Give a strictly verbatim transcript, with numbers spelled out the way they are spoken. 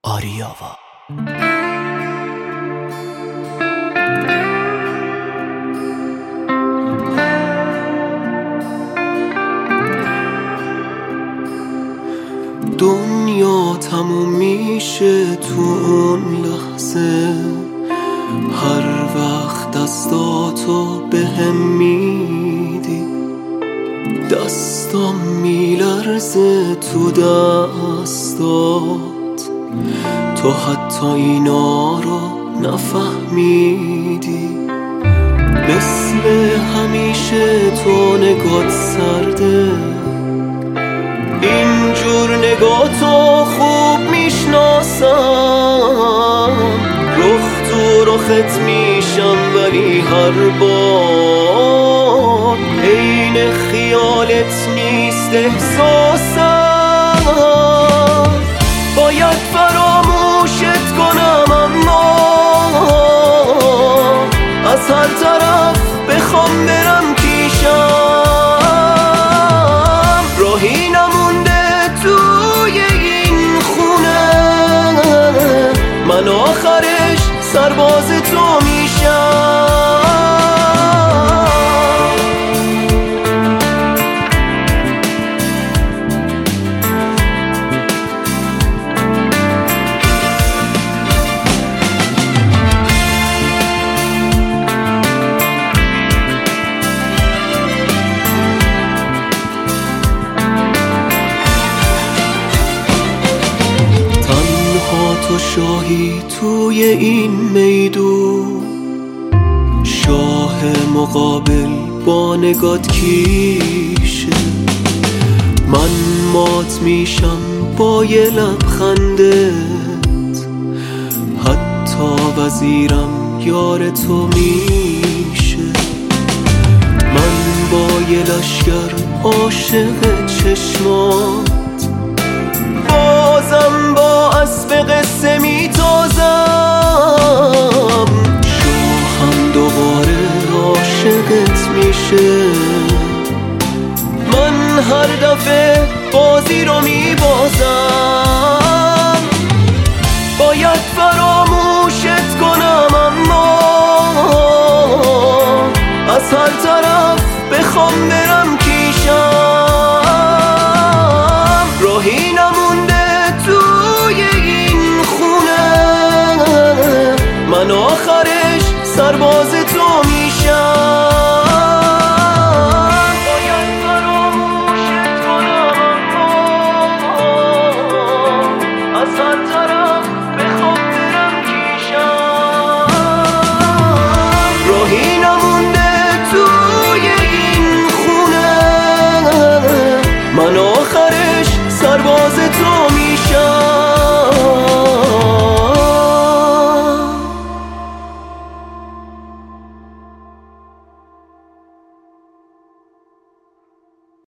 آریاوا. دنیا تموم میشه تو اون لحظه، هر وقت دستاتو به هم میدی، دستام میلرزه تو دستات، تو حتی اینا رو نفهمیدی. مثل همیشه تو نگات سرده، اینجور نگاتو خوب میشناسم، رخ تو رخت میشم ولی هر بار عین خیالت نیست احساسم. باید فراموشت کنم اما از هر طرف بخوام برم پیشم، راهی نمونده توی این خونه، من آخرش سرباز تو میشم. تو شاهی توی این میدون، شاه مقابل با نگات کیشه، من مات میشم با یه لبخندت، حتی وزیرم یار تو میشه، من با یه لشگر عاشق چشمات، بازم با اسب قصه میتازم، شاهم دوباره عاشقت میشه، من هر دفعه بازی رو میبازم. باید فراموشت کنم اما از هر طرف بخوام برم پیشم، راهی نمونده توی این خونه، من آخرش سرباز تو میشم. باید فراموشت کنم اما از هر طرف بخوام برم پیشم، راهی نمونده توی این خونه، من آخرش سرباز تو میشم.